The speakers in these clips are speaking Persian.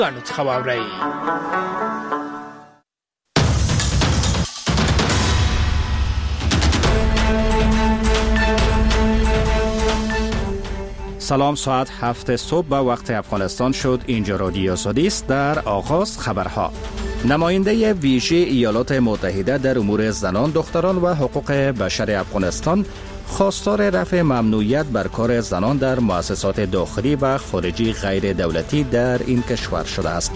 ګڼو څخه واورئ. سلام، ساعت 7 صبح به وقت افغانستان شد. اینجا رادیو آزادی است. در آغاز خبرها. نماینده ویژه ایالات متحده در امور زنان، دختران و حقوق بشر افغانستان خواستار رفع ممنوعیت بر کار زنان در مؤسسات داخلی و خارجی غیر دولتی در این کشور شده است.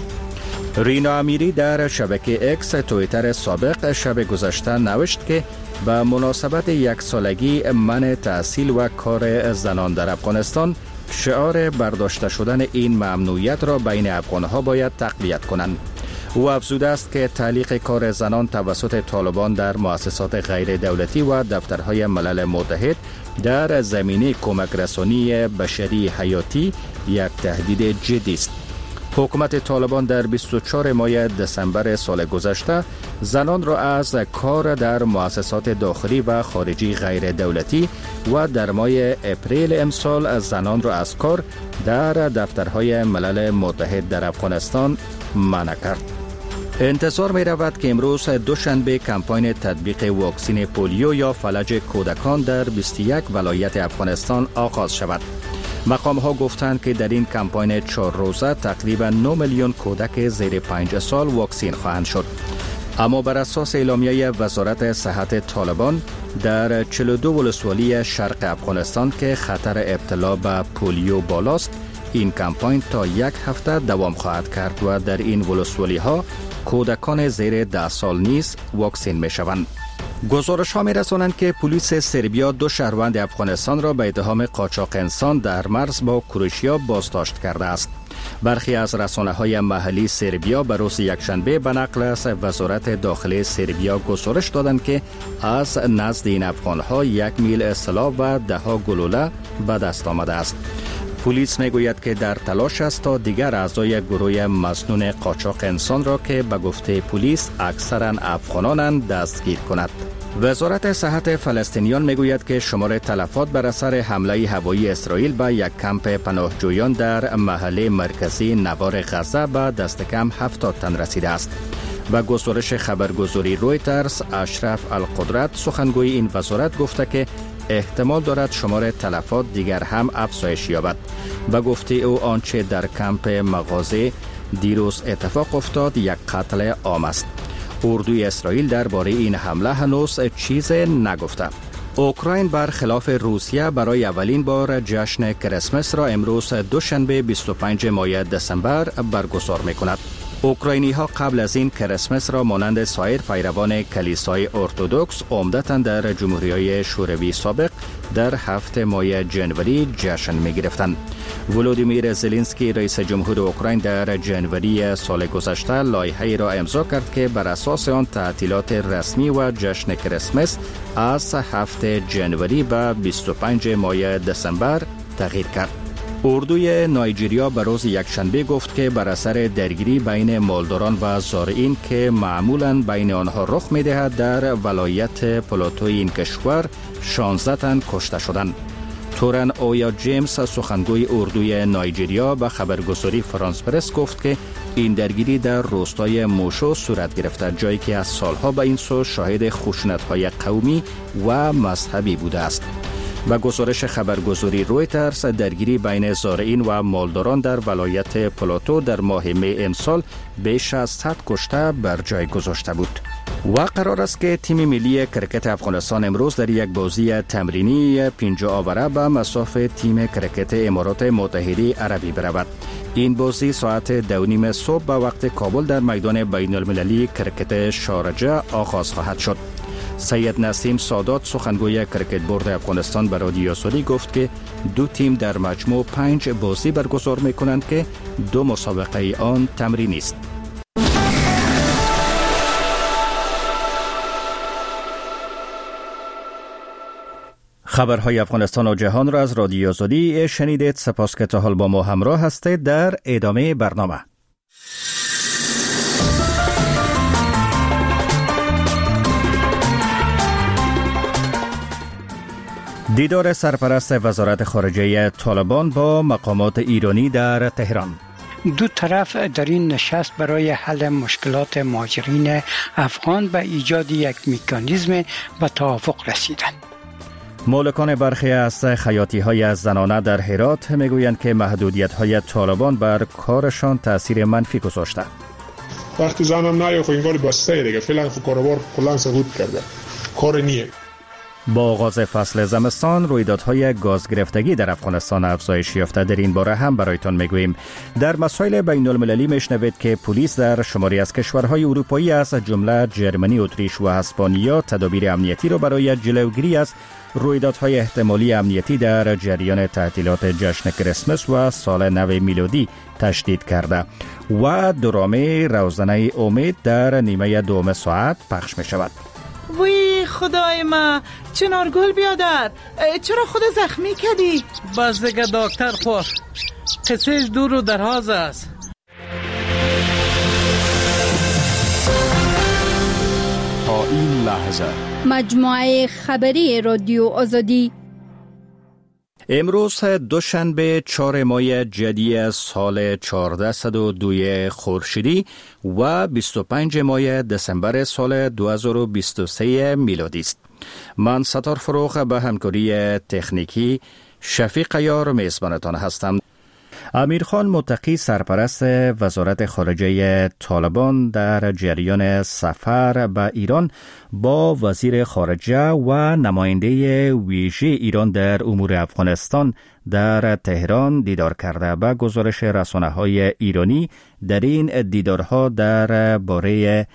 رینا امیری در شبکه اکس توییتر سابق شب گذشته نوشت که به مناسبت 1 سالگی منع تحصیل و کار زنان در افغانستان، شعار برداشته شدن این ممنوعیت را بین افغانها باید تقویت کنند. او افزوده است که تعلیق کار زنان توسط طالبان در مؤسسات غیر دولتی و دفترهای ملل متحد در زمینه کمک رسانی بشری حیاتی یک تهدید جدی است. حکومت طالبان در 24 ماه دسامبر سال گذشته زنان را از کار در مؤسسات داخلی و خارجی غیر دولتی و در ماه اپریل امسال زنان را از کار در دفترهای ملل متحد در افغانستان منع کرد. انتظار می رود که امروز دوشنبه کمپاین تطبیق واکسن پولیو یا فلج کودکان در 21 ولایت افغانستان آغاز شود. مقام ها گفتند که در این کمپاین 4 روزه تقریبا 9 میلیون کودک زیر 5 سال واکسین خواهند شد. اما بر اساس اعلامیه وزارت صحت طالبان در 42 ولسوالی شرق افغانستان که خطر ابتلا به پولیو بالاست، این کمپاین تا 1 هفته دوام خواهد کرد و در این ولسوالی ها کودکان زیر 10 سال نیز واکسین می شوند. گزارش ها می رسانند که پلیس سربیا 2 شهروند افغانستان را به اتهام قاچاق انسان در مرز با کروشیا بازداشت کرده است. برخی از رسانه های محلی سربیا به روز یکشنبه به نقل از وزارت داخلی سربیا گزارش دادند که از نزد این افغان ها 1 میل سلاح و 10 گلوله به دست آمده است. پلیس میگوید که در تلاش است تا دیگر اعضای گروه مسنون قاچاق انسان را که به گفته پلیس اکثرا افغانانند دستگیر کند. وزارت صحت فلسطینیان میگوید که شمار تلفات بر اثر حمله هوایی اسرائیل به یک کمپ پناهجویان در محله مرکزی نوار غزه به دست کم 70 تن رسیده است. و گزارش خبرگزاری رویترز، اشرف القدرت سخنگوی این وزارت گفته که احتمال دارد شمار تلفات دیگر هم افزایش یابد. به گفته او آنچه در کمپ مغازه دیروز اتفاق افتاد یک قتل عام است. اردوی اسرائیل درباره این حمله هنوز چیز نگفته. اوکراین برخلاف روسیه برای اولین بار جشن کریسمس را امروز دوشنبه 25 ماه دسامبر برگزار می‌کند. اوکراینی ها قبل از این کریسمس را مانند سایر پیروان کلیسای ارتدوکس عمدتاً در جمهوری‌های شوروی سابق در 7 ماه جنوری جشن می گرفتند. ولودیمیر زلنسکی رئیس جمهور اوکراین در جنوری سال گذشته لایحه‌ای را امضا کرد که بر اساس آن تعطیلات رسمی و جشن کریسمس از 7 جنوری به 25 ماه دسامبر تغییر کرد. اردوی نایجریا به روز یکشنبه گفت که بر اثر درگیری بین مالداران و زارعین که معمولاً بین آنها رخ می‌دهد در ولایت پلاتوی این کشور 16 تن کشته شدند. تورن اویا جیمز سخنگوی اردوی نایجریا به خبرگزاری فرانس پرس گفت که این درگیری در روستای موشو صورت گرفته، جایی که از سالها به این سو شاهد خشونت‌های قومی و مذهبی بوده است. و گزارش خبرگزاری رویترز، درگیری بین زارعین و مالداران در ولایت پلاتو در ماه می امسال بیش از 100 کشته بر جای گذاشته بود. و قرار است که تیم ملی کرکت افغانستان امروز در یک بازی تمرینی 50 آوره به مصاف تیم کرکت امارات متحده عربی برود. این بازی ساعت 2:30 صبح به وقت کابل در میدان بین المللی کرکت شارجه آغاز خواهد شد. سید نسیم سادات سخنگوی کرکت بورد افغانستان به رادیو آزادی گفت که 2 تیم در مجموع 5 بازی برگزار می‌کنند که 2 مسابقه آن تمرینی است. خبرهای افغانستان و جهان را از رادیو آزادی شنیدید. سپاس که تا حال با ما همراه هستید. در ادامه برنامه دیدار سرپرست وزارت خارجه طالبان با مقامات ایرانی در تهران. دو طرف در این نشست برای حل مشکلات مهاجرین افغان به ایجاد یک مکانیزم به توافق رسیدند. مالکان برخی از خیاطی‌های زنانه در هرات میگویند که محدودیت‌های طالبان بر کارشان تأثیر منفی گذاشته. وقتی زنم نه خو این کار بسته دیگه فعلا خو کاروبار کلا سقوط کرده. کار نیه. با آغاز فصل زمستان رویدادهای گاز گرفتگی در افغانستان افزایش یافته. در این باره هم برایتان میگوییم. در مسائل بین المللی میشنوید که پلیس در شماری از کشورهای اروپایی از جمله جرمنی، اتریش و اسپانیا تدابیر امنیتی را برای جلوگیری از رویدادهای احتمالی امنیتی در جریان تعطیلات جشن کریسمس و سال نو میلادی تشدید کرده و درامه روزنه امید در نیمه دوم ساعت پخش می شود. وی خدای ما، چنارگل بیادر، چرا خود زخمی کردی؟ بس دیگه دکتر خور، قصهش دور و دراز است. تا این لحظه مجموعه خبری رادیو آزادی. امروز دوشنبه 4 ماه جدی سال 1402 خورشیدی و 25 ماه دسامبر سال 2023 میلادی است. من ستار فروغ به همکاری تکنیکی شفیق یار میزبانتان هستم. امیرخان متقی سرپرست وزارت خارجه طالبان در جریان سفر به ایران با وزیر خارجه و نماینده ویژه ایران در امور افغانستان در تهران دیدار کرده. به گزارش رسانه‌های ایرانی در این دیدارها در باره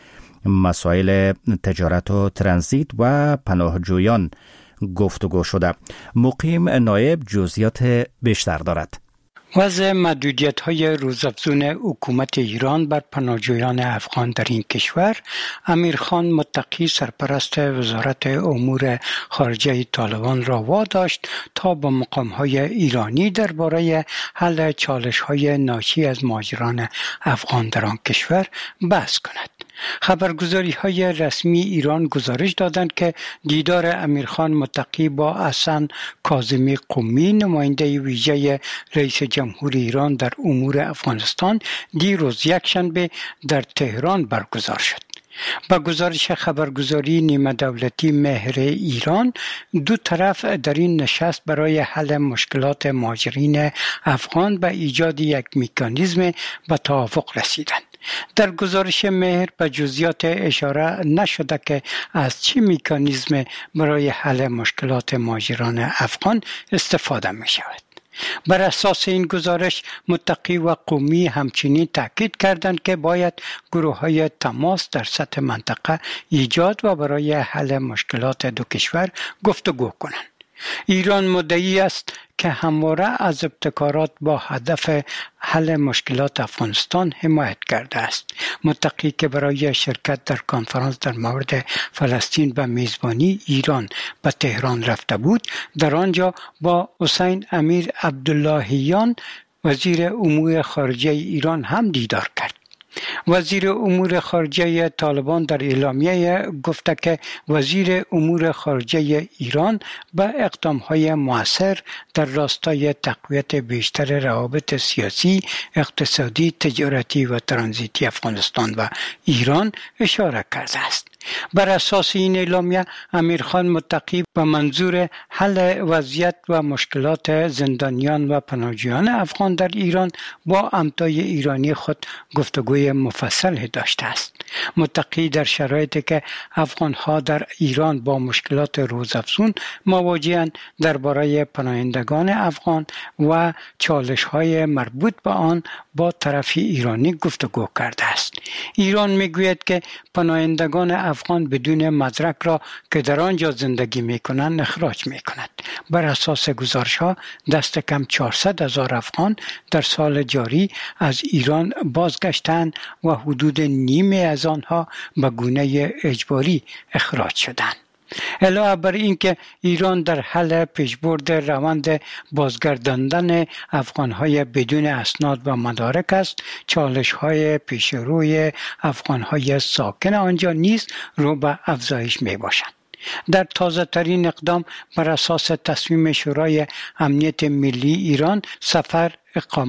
مسائل تجارت و ترانزیت و پناهجویان گفتگو شده. مقیم نایب جزئیات بیشتر دارد. وضع محدودیت‌های روزافزون حکومت ایران بر پناهجویان افغان در این کشور، امیرخان متقی سرپرست وزارت امور خارجه طالبان را واداشت تا با مقام‌های ایرانی درباره حل چالش‌های ناشی از مهاجران افغان در آن کشور بحث کند. خبرگزاری‌های رسمی ایران گزارش دادند که دیدار امیرخان متقی با حسن کاظمی قمی نماینده ویژه رئیس جمهور ایران در امور افغانستان دیروز یکشنبه در تهران برگزار شد. با گزارش خبرگزاری نیمه دولتی مهر ایران، دو طرف در این نشست برای حل مشکلات مهاجرین افغان به ایجاد یک مکانیزم به توافق رسیدند. در گزارش مهر به جزئیات اشاره نشده که از چه مکانیزم برای حل مشکلات مهاجران افغان استفاده می شود. بر اساس این گزارش متقی و قمی همچنین تاکید کردند که باید گروه‌های تماس در سطح منطقه ایجاد و برای حل مشکلات دو کشور گفتگو کنند. ایران مدعی است که همواره از ابتکارات با هدف حل مشکلات افغانستان حمایت کرده است. متقی که برای شرکت در کنفرانس در مورد فلسطین به میزبانی ایران به تهران رفته بود، در آنجا با حسین امیر عبداللهیان وزیر امور خارجه ایران هم دیدار کرد. وزیر امور خارجه طالبان در اعلامیه گفته که وزیر امور خارجه ایران به اقدام‌های مؤثر در راستای تقویت بیشتر روابط سیاسی، اقتصادی، تجارتی و ترانزیتی افغانستان و ایران اشاره کرده است. بر اساس این اعلامیه امیرخان متقی به منظور حل وضعیت و مشکلات زندانیان و پناهجویان افغان در ایران با همتای ایرانی خود گفتگوی مفصل داشته است. متقی در شرایطی که افغان‌ها در ایران با مشکلات روزافزون مواجه‌اند درباره پناهندگان افغان و چالش‌های مربوط به آن با طرف ایرانی گفتگو کرده است. ایران می‌گوید که پناهندگان افغان بدون مدرک را که در آنجا زندگی می‌کنند اخراج می‌کند. بر اساس گزارش‌ها دست کم 400,000 افغان در سال جاری از ایران بازگشتند و حدود نیمه از آنها به گونه اجباری اخراج شدند. علاوه بر اینکه ایران در حل پیشبرد روند بازگرداندن افغان‌های بدون اسناد و مدارک است، چالش‌های پیشروی افغان‌های ساکن آنجا نیز رو به افزایش می‌باشند. در تازه ترین اقدام بر اساس تصمیم شورای امنیت ملی ایران، سفر، اقامه،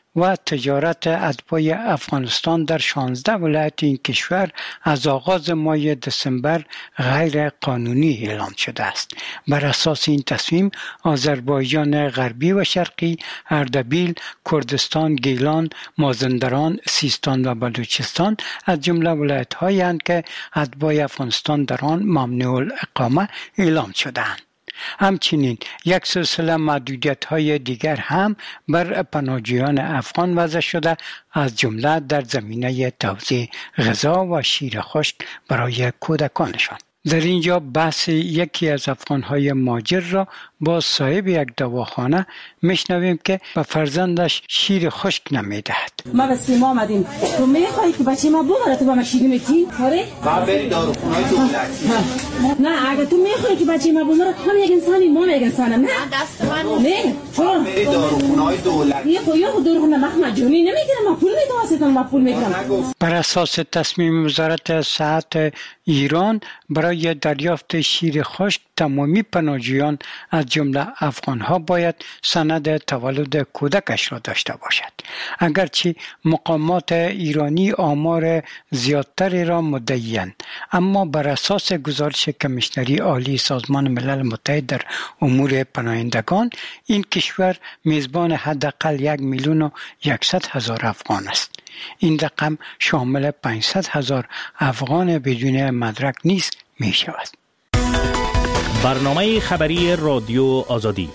و تجارت اتباع افغانستان در 16 ولایت این کشور از آغاز ماه دسامبر غیر قانونی اعلام شده است. بر اساس این تصمیم آذربایجان غربی و شرقی، اردبیل، کردستان، گیلان، مازندران، سیستان و بلوچستان از جمله ولایت‌هایی هستند که اتباع افغانستان در آن ممنوع الاقامه اعلام شده‌اند. همچنین یک سلسله محدودیت‌های دیگر هم بر پناهجویان افغان وضع شده، از جمله در زمینه توزیع غذا و شیر خشک برای کودکانشان. در اینجا بحث یکی از افغان‌های مهاجر را با صاحب یک دواخانه میشنویم که به فرزندش شیر خشک نمیدهد. ما به سیما آمدیم، تو میخوایی که بچه ما ببره تو با ما شیر میدی؟ آره؟ ما بری داروخونه‌های دولتی. نه اگه تو میخوایی که بچه ما ببره هم یک انسانی ما یک انسانم. نه دست من نه چرا؟ بری داروخونه‌های دولتی. یه داروخونه مجانی نمیگیرم، ما پول میدم ما پول میگیرم. بر اساس تصمیم وزارت صحت ایران برای دریافت شیر خشک تمامی پناهجویان از جمله افغان‌ها باید سند تولد کودکش را داشته باشد. اگرچه مقامات ایرانی آمار زیادتری را مدعی‌اند، اما بر اساس گزارش کمیشنری عالی سازمان ملل متحد در امور پناهندگان، این کشور میزبان حداقل 1,100,000 افغان است. این رقم شامل 500,000 افغان بدون مدرک نیز می شود. برنامه خبری رادیو آزادی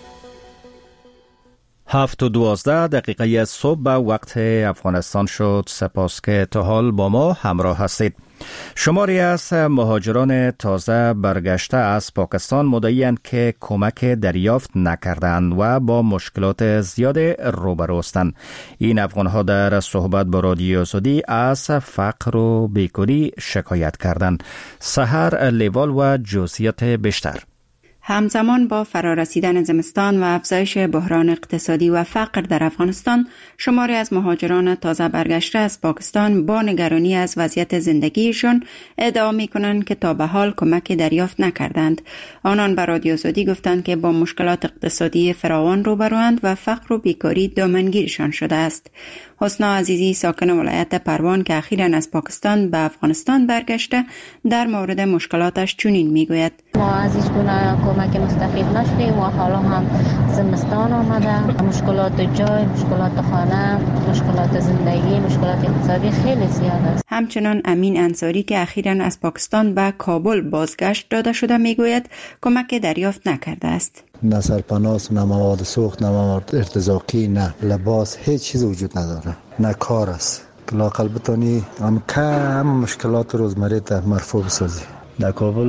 7:12 صبح به وقت افغانستان شد. سپاس که تا حال با ما همراه هستید. شماری از مهاجران تازه برگشته از پاکستان مدعی‌اند که کمک دریافت نکردند و با مشکلات زیاد روبرو هستند. این افغان‌ها در صحبت با رادیو آزادی از فقر و بیکاری شکایت کردند. سحر لیوال و جزئیات بیشتر. همزمان با فرارسیدن زمستان و افزایش بحران اقتصادی و فقر در افغانستان، شماری از مهاجران تازه برگشته از پاکستان با نگرانی از وضعیت زندگیشان ادعا می‌کنند که تا به حال کمک دریافت نکردند. آنان به رادیو آزادی گفتند که با مشکلات اقتصادی فراوان روبروند و فقر و بیکاری دامنگیرشان شده است. حسنا عزیزی ساکن ولایت پروان که اخیراً از پاکستان به افغانستان برگشته در مورد مشکلاتش چنین میگوید: ما از هیچ گونه کمک مستفید نشدیم و حالا هم زمستان آمده، مشکلات جای، مشکلات خانه، مشکلات زندگی، مشکلات اقتصادی خیلی زیاد است. همچنان امین انصاری که اخیراً از پاکستان به کابل بازگشت داده شده میگوید کمک دریافت نکرده است. نه سرپناس، نه مواد سوخت، نه مواد ارتزاقی، نه لباس، هیچ چیز وجود نداره. نه کار است. لااقل بتونی هم کم مشکلات روزمره تا مرفوع بسازی. در کابل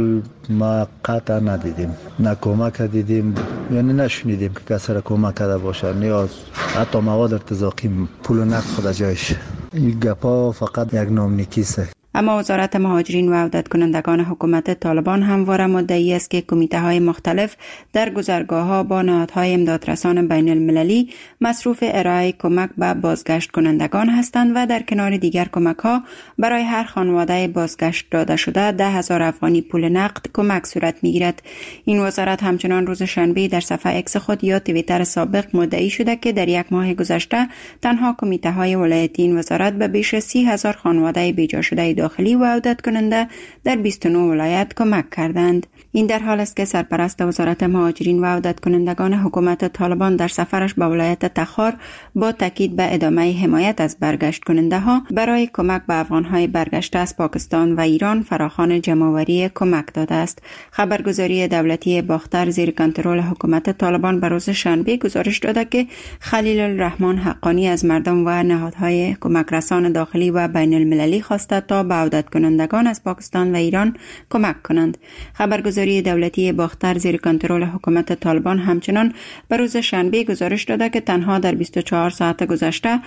ما قطع ندیدیم، نه کمک دیدیم، یعنی نشنیدیم که کسی را کمک کرده باشه. نیاز حتی مواد ارتزاقی پول و نقد خود جایش. این گپا فقط یک نامنیکیسته. اما وزارت مهاجرین و عودت کنندگان حکومت طالبان همواره مدعی است که کمیته های مختلف در گذرگاه ها با نهادهای امدادرسان بین المللی مصروف ارائه کمک به بازگشت کنندگان هستند و در کنار دیگر کمک ها برای هر خانواده بازگشت داده شده 10,000 افغانی پول نقد کمک صورت می گیرد. این وزارت همچنان روز شنبه در صفحه اکس خود یا توییتر سابق مدعی شده که در یک ماه گذشته تنها کمیته های ولایتی این وزارت به بیش 30,000 خانواده بیجا شده داخلی و عودت کننده در 29 ولایت کمک کردند. این در حال است که سرپرست وزارت مهاجرین و عودت کنندگان حکومت طالبان در سفرش به ولایت تخار با تاکید به ادامه حمایت از برگشت کننده ها برای کمک به افغان‌های برگشته از پاکستان و ایران فراخوان جمع‌آوری کمک داده است. خبرگزاری دولتی باختر زیر کنترل حکومت طالبان به روز شنبه گزارش داده که خلیل الرحمن حقانی از مردم و نهادهای کمک رسان داخلی و بین المللی خواسته تا به عودت کنندگان از پاکستان و ایران کمک کنند. خبرگزاری دولتی باختر زیر کنترل حکومت طالبان همچنان به روز شنبه گزارش داده که تنها در 24 ساعت گذشته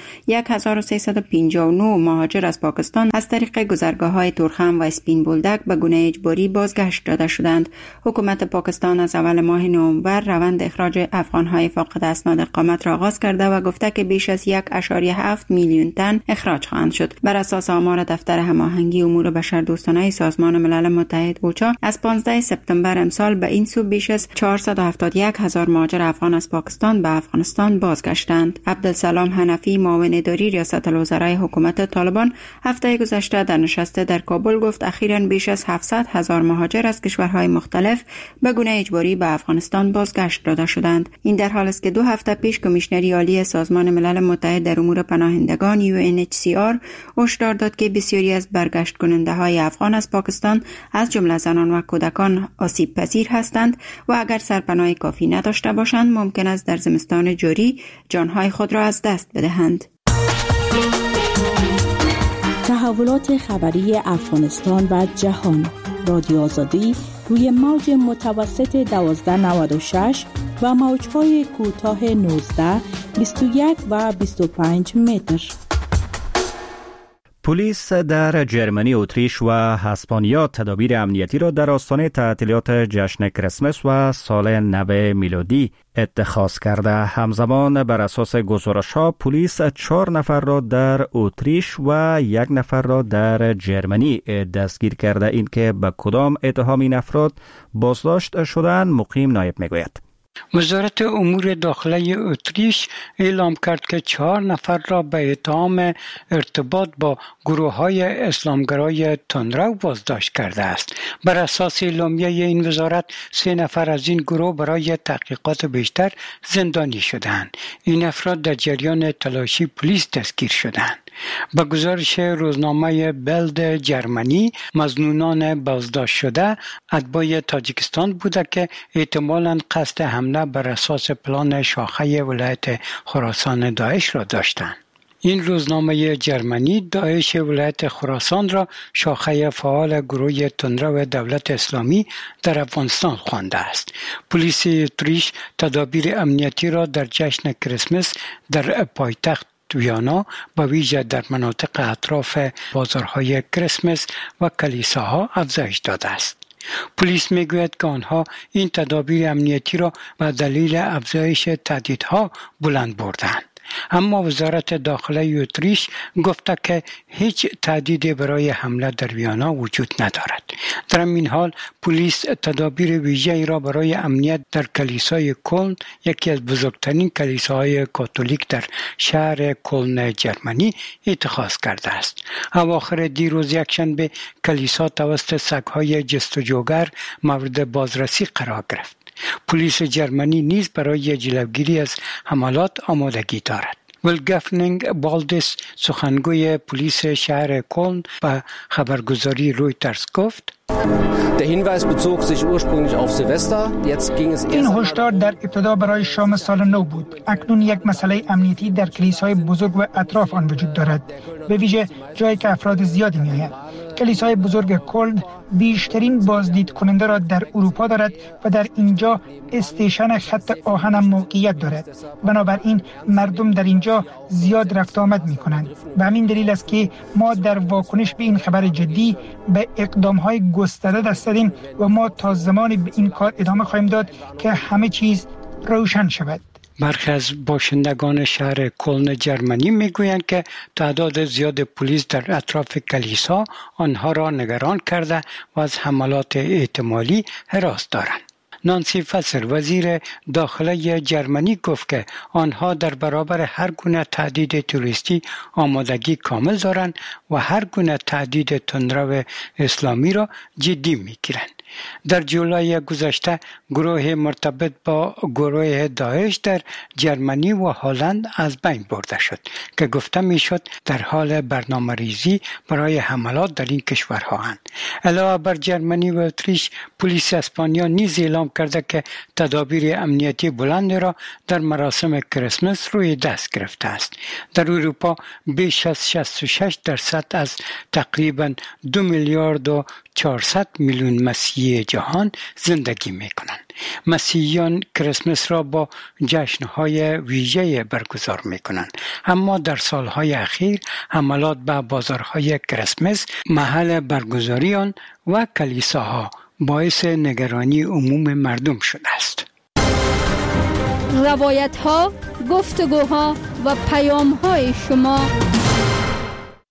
1359 مهاجر از پاکستان از طریق گذرگاه‌های تورخم و اسپین بولدک به گونه اجباری بازگشت داده شدند. حکومت پاکستان از اول ماه نوامبر روند اخراج افغان‌های فاقد اسناد اقامت را آغاز کرده و گفته که بیش از 1.7 میلیون تن اخراج خواهند شد. بر اساس آمار دفتر هماهنگی امور بشردوستانه سازمان ملل متحد اوچا از 15 سپتامبر امسال به این سو بیش از 471,000 مهاجر افغان از پاکستان به افغانستان بازگشتند. عبدالسلام حنفی، معاون اداری ریاست الوزرای حکومت طالبان، هفته گذشته در نشست در کابل گفت اخیراً بیش از 700,000 مهاجر از کشورهای مختلف به گونه اجباری به افغانستان بازگشت داده شدند. این در حالی است که 2 هفته پیش کمیشنری عالی سازمان ملل متحد در امور پناهندگان UNHCR هشدار داد که بسیاری از برگشت کننده های افغان از پاکستان از جمله زنان و کودکان آسیب پذیر هستند و اگر سرپناه کافی نداشته باشند ممکن است در زمستان جاری جانهای خود را از دست بدهند. تحولات خبری افغانستان و جهان. رادیو آزادی روی موج متوسط 1296 و موج‌های کوتاه 19، 21 و 25 متر. پلیس در جرمنی، اتریش و اسپانیا تدابیر امنیتی را در آستانه تعطیلات جشن کریسمس و سال نو میلادی اتخاذ کرده. همزمان بر اساس گزارش‌ها پلیس 4 نفر را در اتریش و 1 نفر را در جرمنی دستگیر کرده. این که به کدام اتهام این افراد بازداشت شدند مقیم نایب میگوید. وزارت امور داخله اتریش اعلام کرد که 4 نفر را به اتهام ارتباط با گروه‌های اسلامگرای تندرو بازداشت کرده است. بر اساس اعلامیه این وزارت 3 نفر از این گروه برای تحقیقات بیشتر زندانی شدند. این افراد در جریان تلاشی پلیس دستگیر شدند. با گزارش روزنامه بلد جرمنی، مظنونان بازداشت شده اتباع تاجیکستان بوده که احتمالاً قصد حمله بر اساس پلان شاخه ولایت خراسان داعش را داشتند. این روزنامه جرمنی داعش ولایت خراسان را شاخه فعال گروه تندرو دولت اسلامی در افغانستان خوانده است. پلیس اتریش تدابیر امنیتی را در جشن کریسمس در پایتخت ویانا با ویژه در مناطق اطراف بازارهای کریسمس و کلیساها افزایش داده است. پلیس میگوید که آنها این تدابیر امنیتی را به دلیل افزایش تهدیدها بلند بردند. اما وزارت داخله اتریش گفته که هیچ تهدیدی برای حمله در ویانا وجود ندارد. در این حال پلیس تدابیر ویژه‌ای را برای امنیت در کلیسای کلن، یکی از بزرگترین کلیساهای کاتولیک در شهر کلن جرمنی، اتخاذ کرده است. اواخر دیروز یکشنبه کلیسا توسط سگ‌های جستجوگر مورد بازرسی قرار گرفت. پلیس جرمنی نیز برای جلوگیری از حملات آمادگی دارد. ولگفنینگ بالدس، سخنگوی پلیس شهر کلن، به خبرگزاری رویترز گفت: این هشدار در ابتدا برای شام سال نو بود. اکنون یک مسئله امنیتی در کلیسای بزرگ و اطراف آن وجود دارد، به ویژه جایی که افراد زیادی می‌آیند. کلیسای بزرگ کلن بیشترین بازدید کننده را در اروپا دارد و در اینجا استیشن خط آهن هم موقعیت دارد. بنابراین مردم در اینجا زیاد رفت آمد می کنند. به همین دلیل است که ما در واکنش به این خبر جدی به اقدام‌های گسترده دست زدیم و ما تا زمانی به این کار ادامه خواهیم داد که همه چیز روشن شود. برخی از باشندگان شهر کلن جرمنی میگویند که تعداد زیاد پلیس در اطراف کلیسا آنها را نگران کرده و از حملات احتمالی هراس دارند. نانسی فسر، وزیر داخله جرمنی، گفت که آنها در برابر هر گونه تهدید توریستی آمادگی کامل دارند و هر گونه تهدید تندرو اسلامی را جدی میگیرند. در جولای گذشته گروه مرتبط با گروه داعش در جرمنی و هلند از بین برده شد که گفته میشد در حال برنامه ریزی برای حملات در این کشورها هستند. علاوه بر جرمنی و اتریش، پلیس اسپانیا نیز اعلام کرده که تدابیر امنیتی بلند را در مراسم کریسمس روی دست گرفته است. در اروپا بیش از 66% از تقریباً 2 میلیارد و 400 میلیون مسیحی جهان زندگی میکنند. مسیحیان کریسمس را با جشنهای ویژه برگزار میکنند، اما در سالهای اخیر حملات به بازارهای کریسمس، محل برگزاری آن و کلیساها باعث نگرانی عموم مردم شده است. روایت‌ها، گفتگوها و پیام‌های شما.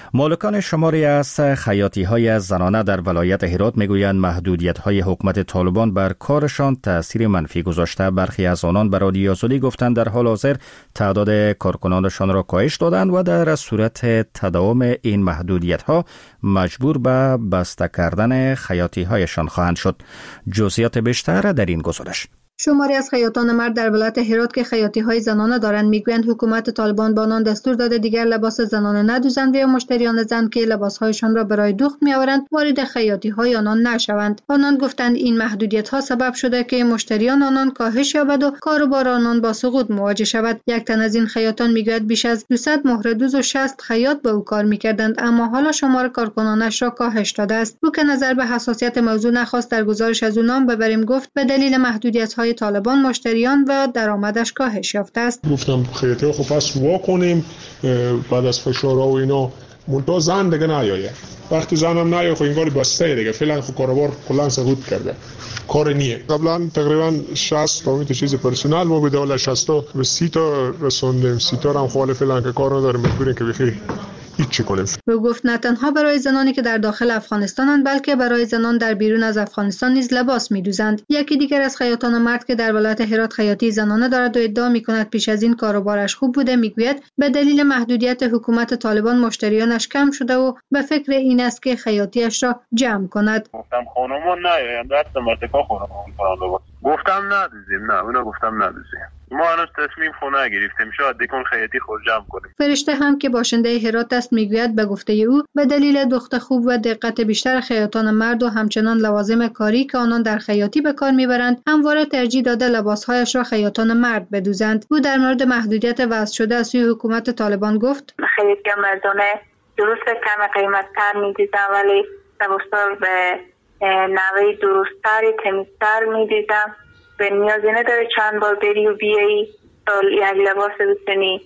مالکان شماری از خیاطی‌های زنانه در ولایت هرات میگویند محدودیت‌های حکومت طالبان بر کارشان تأثیر منفی گذاشته. برخی از آنان به رادیو آزادی گفتند در حال حاضر تعداد کارکنانشان را کاهش دادند و در صورت تداوم این محدودیت‌ها مجبور به بسته کردن خیاطی‌هایشان خواهند شد. جزئیات بیشتر در این گزارش. شماری از خیاطان مرد در ولایت هرات که خیاطی‌های زنانه دارند میگویند حکومت طالبان با آنان دستور داده دیگر لباس زنانه ندوزند و یا مشتریان زن که لباس‌هایشان را برای دوخت می‌آورند وارد خیاطی‌های آنان نشوند. آنان گفتند این محدودیت‌ها سبب شده که مشتریان آنان کاهش یابد و کاروبار آنان با سقوط مواجه شود. یک تن از این خیاطان میگوید بیش از 200 مهره دوز و 60 خیاط به او کار می‌کردند اما حالا شمار کارکنانش را کاهش داده است. او که نظر به حساسیت موضوع نخواست در گزارش از او نام ببریم گفت به دلیل محدودیت‌های طالبان مشتریان و درآمدش کاهش یافته است. گفتم خیاطی خب پس وا کنیم بعد از فشارها و اینا منتها زن دیگه نیایه. وقتی زنم نیایه خب انگار بسته دیگه فعلا خب کاروبار کلا سقوط کرده. کار نیه. قبلا تقریبا 60 تا اون چیز پرسنل ما بوده ولی 60 تا به 30 تا رسوندیم. 30 تا هم خاله فعلا که کار نداره مجبوریم که بخیر هیچ کنیم. او گفت نه تنها برای زنانی که در داخل افغانستانند بلکه برای زنان در بیرون از افغانستان نیز لباس می‌دوزند. یکی دیگر از خیاطان مرد که در ولایت هرات خیاطی زنانه دارد و ادعا می‌کند پیش از این کاروبارش خوب بوده میگوید به دلیل محدودیت حکومت طالبان مشتریانش کم شده و به فکر این است که خیاطیش را جمع کند. گفتم خانومان نه دست مرتکا خانومان گفتم ندوزیم نه اونا گفتم ندوزیم. ما هنوز تصمیم خونه گرفتیم شاید دیگه خیاطی خود جمع کنیم. فرشته هم که باشنده هرات است میگوید به گفته او به دلیل دخت خوب و دقت بیشتر خیاطان مرد و همچنان لوازم کاری که آنان در خیاطی به کار میبرند همواره ترجیح داده لباسهایش را خیاطان مرد بدوزند. او در مورد محدودیت وضع شده از سوی حکومت طالبان گفت خیاطی مردانه درست کم قیمت‌تر می‌دیدم ولی لباس‌ها به نوعی درست‌تری تمیزتر می‌دیدم. به نیازی نداره چند بار بری و بیایی تا یک لباس بتونی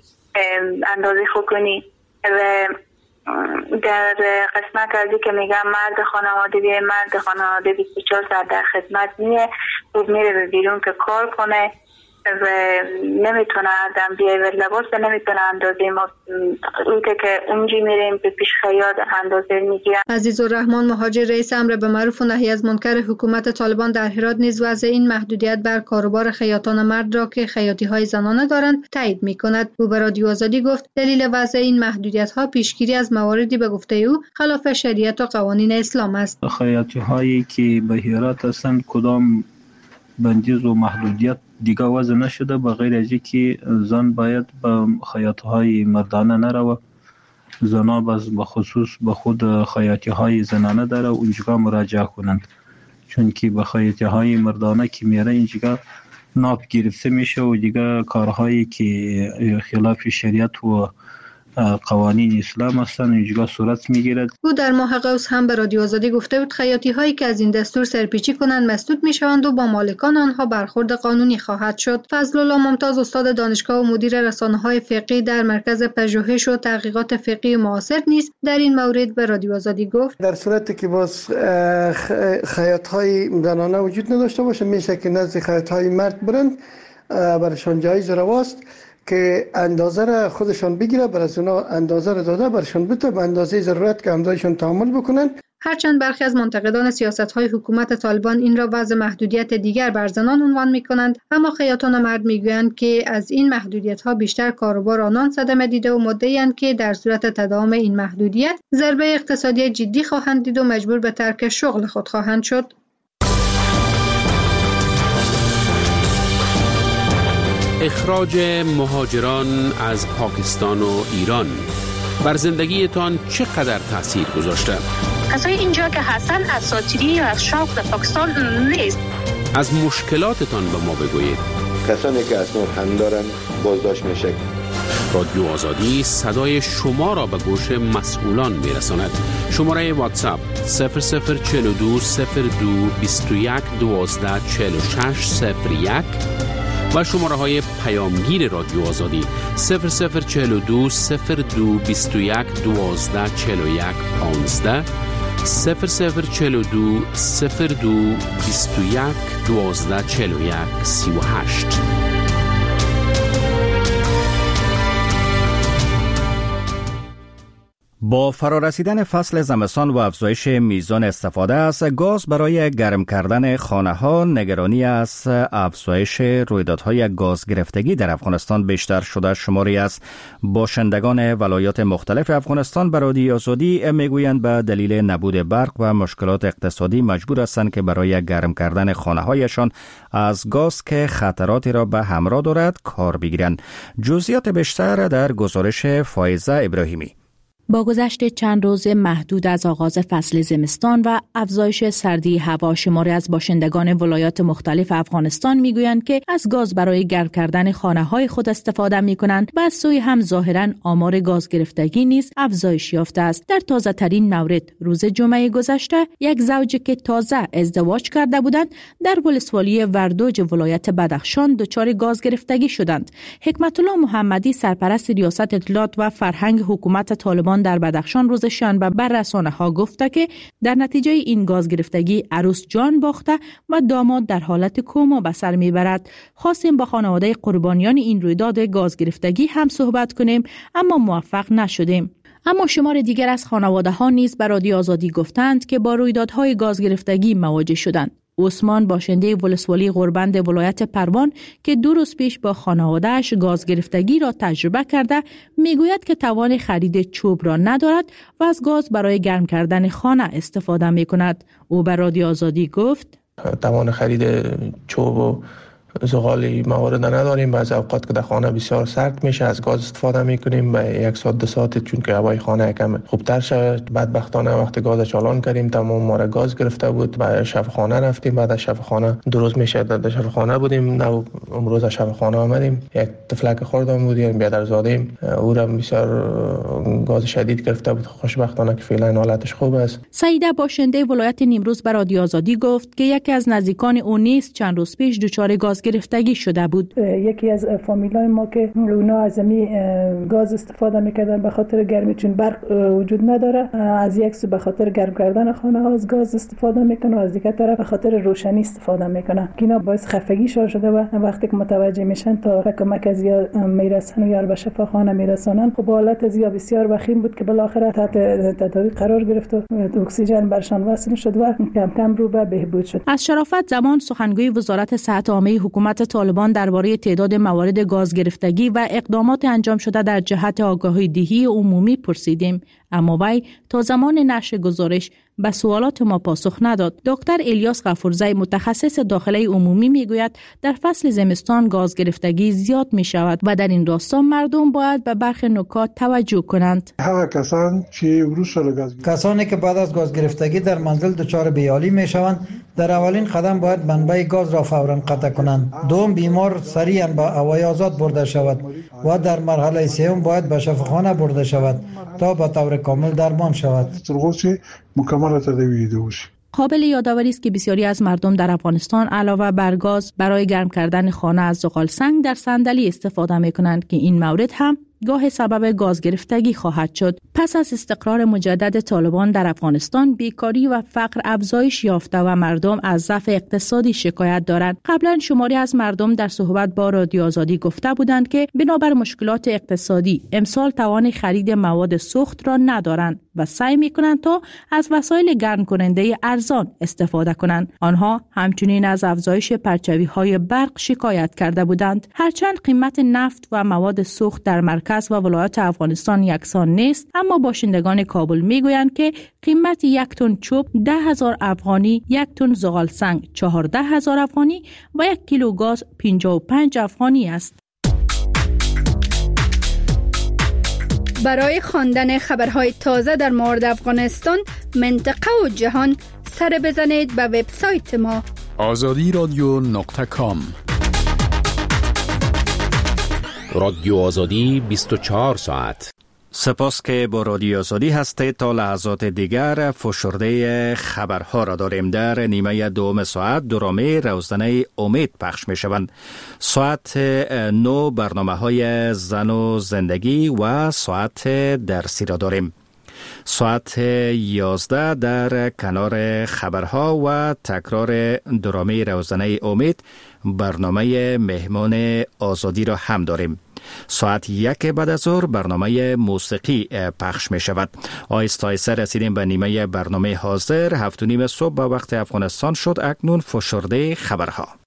اندازه خوب کنی. و در قسمت ازی که میگم مرد خانواده بیه مرد خانواده 24 ساعت در خدمت میه خوب میره به بیرون که کار کنه و نمیتونه آدم بیای و لباس نمیتونه اندازه ما که اونجی میریم به پیش خیاط اندازه میگیرن. عزیزالرحمن مهاجر رئیس امر به معروف و نهی از منکر حکومت طالبان در هرات نیز وضع این محدودیت بر کاروبار خیاطان مرد را که خیاطی های زنانه دارند تایید میکند. او به رادیو آزادی گفت دلیل وضع این محدودیت ها پیشگیری از مواردی به گفته او خلاف شریعت و قوانین اسلام است. خیاطی هایی که به هرات هستند کدام بندیز و محدودیت دیگه وضع نشده به غیر از اینکه زن باید به خیاطی‌های مردانه نروه. زنها به خصوص به خود خیاطی‌های زنانه داره و اونجا مراجعه کنند چون که به خیاطی‌های مردانه که میره اینجا ناپ گرفته میشه و دیگه کارهایی که خلاف شریعت و قوانین اسلام هستند اینجا صورت میگیرد. او در ماه قوس هم به رادیو آزادی گفته بود خیاطی هایی که از این دستور سرپیچی کنند مسدود میشوند و با مالکان آنها برخورد قانونی خواهد شد. فضلالله ممتاز استاد دانشگاه و مدیر رسانه‌های فقهی در مرکز پژوهش و تحقیقات فقهی معاصر نیز در این مورد به رادیو آزادی گفت در صورتی که باز خیاط‌های زنانه وجود نداشته باشه میشه که نزد خیاط‌های مرد برند برشان جایز رواست که اندازه را خودشان بگیره بر از اونا اندازه را داده برشان بده به اندازه ضرورت که همدایشان تعامل بکنن. هرچند برخی از منتقدان سیاست‌های حکومت طالبان این را وضع محدودیت دیگر بر زنان عنوان می‌کنند اما خیاطان مرد می‌گویند که از این محدودیت‌ها بیشتر کاروبار آنان صدمه دیده و مدعی‌اند که در صورت تداوم این محدودیت ضربه اقتصادی جدی خواهند دید و مجبور به ترک شغل خود خواهند شد. اخراج مهاجران از پاکستان و ایران بر زندگیتان چقدر تاثیر گذاشته؟ کسای اینجا که هستن اساطیری یا از شوق به پاکستان نیست. از مشکلاتتان به ما بگویید. کسانی که اسناد هم دارن بازداشت میشه. رادیو آزادی صدای شما را به گوش مسئولان میرساند. شماره واتساپ 0042 02 21 12 46 01 و شماره های پیامگیر رادیو آزادی 0042 02 21 12 41 15 0042 02 21 12 41 38. با فرارسیدن فصل زمستان و افزایش میزان استفاده از گاز برای گرم کردن خانه‌ها، نگرانی از افزایش رویدادهای گاز گرفتگی در افغانستان بیشتر شده. شماری از باشندگان ولایات مختلف افغانستان به رادیو آزادی میگویند به دلیل نبود برق و مشکلات اقتصادی مجبور هستند که برای گرم کردن خانه‌هایشان از گاز که خطراتی را به همراه دارد کار بگیرند. جزئیات بیشتر در گزارش فائزه ابراهیمی. با گذشت چند روز محدود از آغاز فصل زمستان و افزایش سردی هوا، شماری از باشندگان ولایات مختلف افغانستان میگویند که از گاز برای گرم کردن خانه‌های خود استفاده می‌کنند و از سوی هم ظاهراً آمار گاز گرفتگی نیز افزایش یافته است. در تازه‌ترین مورد روز جمعه گذشته یک زوج که تازه ازدواج کرده بودند در ولسوالی وردوج ولایت بدخشان دچار گاز گرفتگی شدند. حکمت الله محمدی، سرپرست ریاست اطلاعات و فرهنگ حکومت طالبان در بدخشان، روز شنبه بر رسانه‌ها گفته که در نتیجه این گاز گرفتگی عروس جان باخته و داماد در حالت کما به سر میبرد. خواستیم با خانواده قربانیان این رویداد گاز گرفتگی هم صحبت کنیم اما موفق نشدیم. اما شمار دیگر از خانواده‌ها نیز به رادیو آزادی گفتند که با رویدادهای گاز گرفتگی مواجه شدند. عثمان، باشنده ولسوالی غربند ولایت پروان که 2 روز پیش با خانواده‌اش گاز گرفتگی را تجربه کرده، میگوید که توان خرید چوب را ندارد و از گاز برای گرم کردن خانه استفاده می‌کند. او به رادیو آزادی گفت: توان خرید چوب و زغال موارد نداریم. بعضی اوقات که در خانه بسیار سرد میشه از گاز استفاده میکنیم به 1 ساعت 2 ساعت چون که هوای خانه کم خوبتر شد. بدبختانه وقتی گاز چالان کردیم تمام ما را گاز گرفته بود. بعد شب خانه رفتیم. بعد از شب خانه 2 روز میشه در شب خانه بودیم. نه امروز از شب خانه آمدیم. یک طفلک خوردم بودیم بیادرزادیم. او را بسیار گاز شدید گرفته بود. خوشبختانه که فعلا حالتش خوب است. سعیده، باشنده ولایت نیمروز، به رادیو آزادی گفت که یکی از نزدیکان او نیز چند روز پیش دچار گاز گرفتگی شده بود. یکی از فامیلای ما که اونا از گاز استفاده میکردن به خاطر گرمی، چون برق وجود نداره، از یک سو به خاطر گرم کردن خانه ها از گاز استفاده میکنه و از دیگر طرف به خاطر روشنی استفاده میکنه. اینا باعث خفگی شده و وقتی که متوجه میشن تا کمک از یا میرسن یا به شفاخانه میرسونن، خب حالت از یا بسیار وخیم بود که بالاخره تحت تداوی قرار گرفت و اکسیژن برشان وصل شد و کم کم رو به بهبود شد. از شرافت زمان، سخنگوی وزارت صحت عامه حکومت طالبان درباره تعداد موارد گاز گرفتگی و اقدامات انجام شده در جهت آگاهی دهی عمومی پرسیدیم، اما وی تا زمان نشر گزارش به سوالات ما پاسخ نداد. دکتر الیاس غفورزی، متخصص داخله عمومی، میگوید در فصل زمستان گاز گرفتگی زیاد می شود و در این راستا مردم باید به برخی نکات توجه کنند. کسانی که بعد از گاز گرفتگی در منزل دچار بیحالی می شوند، در اولین قدم باید منبع گاز را فوراً قطع کنند. دوم، بیمار سریعاً به هوای آزاد برده شود و در مرحله سوم باید به شفاخانه برده شود تا به طور کامل درمان شود. قابل یادآوری است که بسیاری از مردم در افغانستان علاوه بر گاز برای گرم کردن خانه از زغال سنگ در صندلی استفاده می‌کنند که این مورد هم گاه سبب گاز گرفتگی خواهد شد. پس از استقرار مجدد طالبان در افغانستان، بیکاری و فقر افزایش یافته و مردم از ضعف اقتصادی شکایت دارند. قبلا شماری از مردم در صحبت با رادیو آزادی گفته بودند که بنابر مشکلات اقتصادی امسال توان خرید مواد سوخت را ندارند و سعی می‌کنند تا از وسایل گرم کننده ارزان استفاده کنند. آنها همچنین از افزایش پرچاوی‌های برق شکایت کرده بودند. هرچند قیمت نفت و مواد سوخت در مرکز و ولایات افغانستان یکسان نیست، اما باشندگان کابل میگویند که قیمت 1 تن چوب 10,000 افغانی، 1 تن زغال سنگ 14,000 افغانی و 1 کیلو گاز 55 افغانی است. برای خواندن خبرهای تازه در مورد افغانستان، منطقه و جهان، سر بزنید به وبسایت ما azadiradyo.com. رادیو آزادی 24 ساعت. سپاس که با رادیو آزادی هستید. تا لحظات دیگر فشرده خبرها را داریم. در نیمه دوم ساعت درامه روزنه امید پخش می شوند. ساعت 9 برنامه های زن و زندگی و ساعت درسی را داریم. ساعت 11 در کنار خبرها و تکرار درامه روزنه امید برنامه مهمان آزادی را هم داریم. ساعت 1 بعد از ظهر برنامه موسیقی پخش می شود. آیسته آیسته رسیدیم به نیمه برنامه حاضر. 7:30 صبح به وقت افغانستان شد. اکنون فشرده خبرها.